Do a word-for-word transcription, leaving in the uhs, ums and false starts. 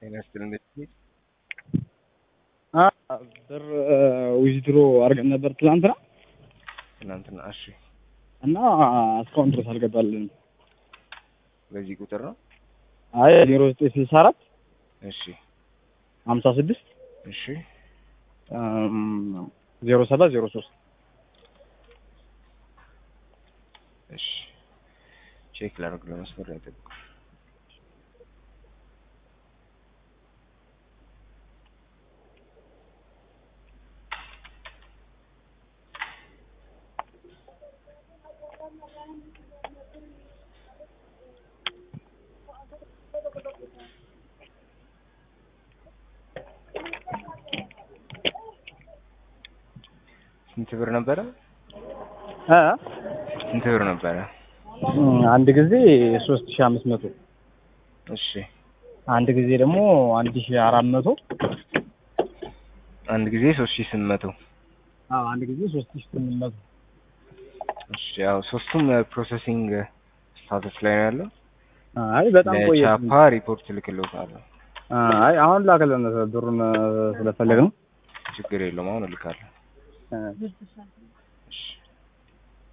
ይነስተልኝ አ ብር ዊዝድሮ አድርገን ነበር ትላንትና ትላንትና። እሺ እና እስካሁን ድረስ አልገባልንም። በዚህ ቁጥር ነው? አይ ዜሮ ዘጠኝ ስልሳ አራት እሺ ሀምሳ ስድስት እሺ ዜሮ ሰባት ዜሮ ሶስት እሺ ቼክ ላድርግ ለመስመር ላይ ጠብቁ። ስንት ብር ነበረ? አ ስንት ብር ነበረ? አንድ ጊዜ ሶስት ሺህ አምስት መቶ እሺ አንድ ጊዜ ደግሞ አንድ ሺህ አራት መቶ አንድ ጊዜ ሶስት ሺህ ስምንት መቶ አዎ አንድ ጊዜ ሶስት ሺህ ስምንት መቶ እሺ ያው ሶስቱም ፕሮሰሲንግ ስታተስ ላይ ነው ያለው። አይ በጣም ቆየ። ቻፓ ሪፖርት ልክልዎታለሁ። አይ አሁን ላከለን ብሩን ስለፈለግን ችግር የለውም አሁን እልካለሁ። አ